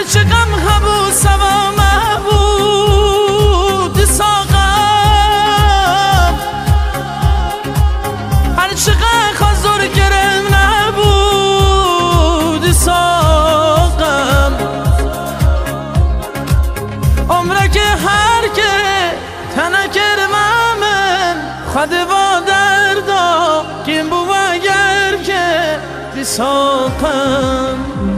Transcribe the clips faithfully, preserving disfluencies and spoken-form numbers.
هرچه غم هبو سوا مبود ساقم، هرچه غم خزر گرم نبود ساقم. عمره که هر که تنکر ممن خود و دردا کیم بو اگر که بساقم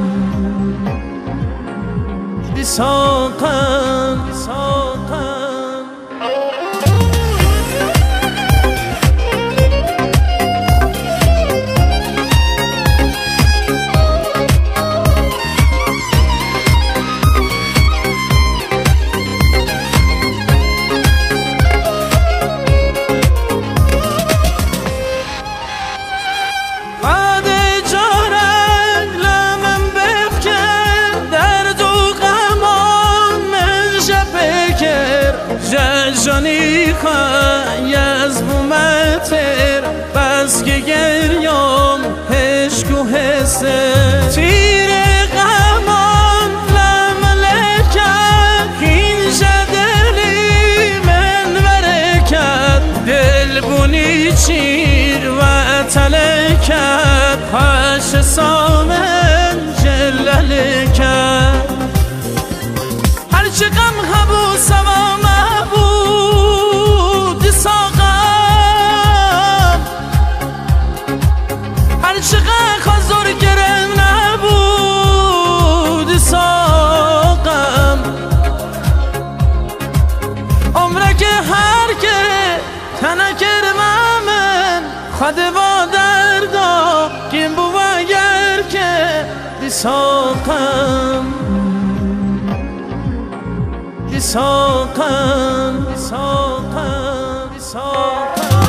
بساقم بساقم. جانی خواهی از بومتر بس که گریام هشک و حسه تیر غمان لملکت خینجا دلی من برکت دل بونی چیر و تلکت پاش سامن جللکت. هرچه غم هبو سوا چقدر خزر گرم نبود ساقم. عمره که هر که تنکر ممن خود و دردا کیم بو اگر که بساقم بساقم بساقم بساقم.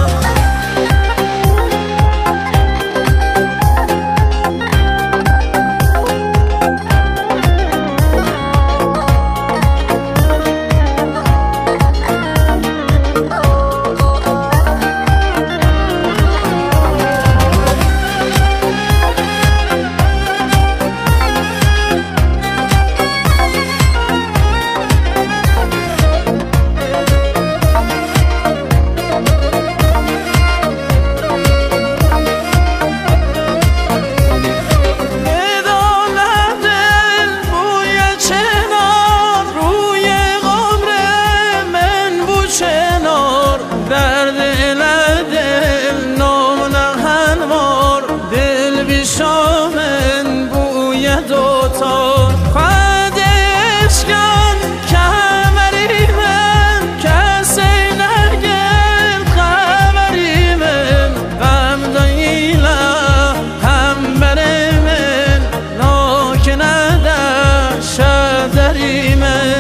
شامن بوی دوتا خودش کن کمری من کسی نگل خبری من غم دایلا هم بر من ناک نده شدری من.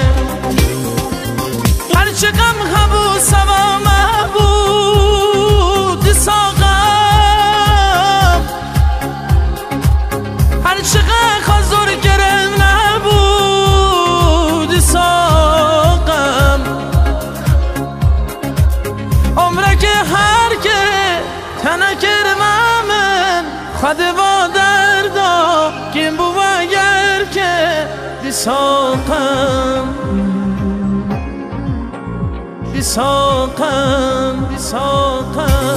هرچه غم هبو سوا مبود ساقم، چقدر خزر گرم نبود ساقم. عمره که هر که تنکر ممن خود و دردا کیم بو اگر که بساقم بساقم بساقم.